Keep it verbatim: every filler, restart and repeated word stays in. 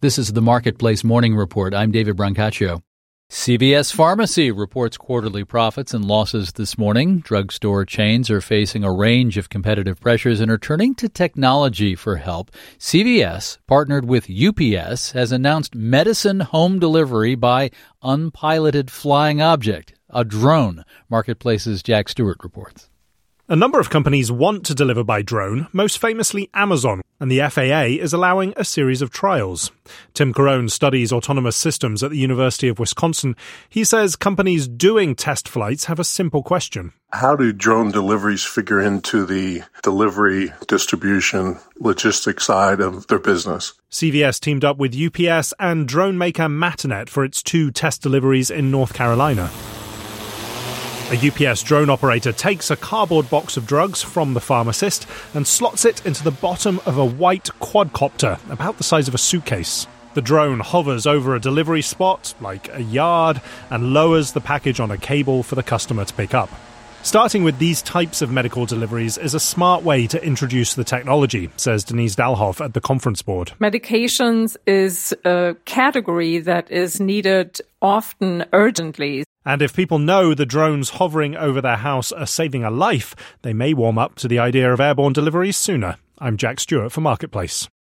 This is the Marketplace Morning Report. I'm David Brancaccio. C V S Pharmacy reports quarterly profits and losses this morning. Drugstore chains are facing a range of competitive pressures and are turning to technology for help. C V S, partnered with U P S, has announced medicine home delivery by unpiloted flying object, a drone. Marketplace's Jack Stewart reports. A number of companies want to deliver by drone, most famously Amazon, and the F A A is allowing a series of trials. Tim Carone studies autonomous systems at the University of Wisconsin. He says companies doing test flights have a simple question. How do drone deliveries figure into the delivery, distribution, logistics side of their business? C V S teamed up with U P S and drone maker Matinet for its two test deliveries in North Carolina. A U P S drone operator takes a cardboard box of drugs from the pharmacist and slots it into the bottom of a white quadcopter about the size of a suitcase. The drone hovers over a delivery spot, like a yard, and lowers the package on a cable for the customer to pick up. Starting with these types of medical deliveries is a smart way to introduce the technology, says Denise Dalhoff at the conference board. Medications is a category that is needed often urgently. And if people know the drones hovering over their house are saving a life, they may warm up to the idea of airborne deliveries sooner. I'm Jack Stewart for Marketplace.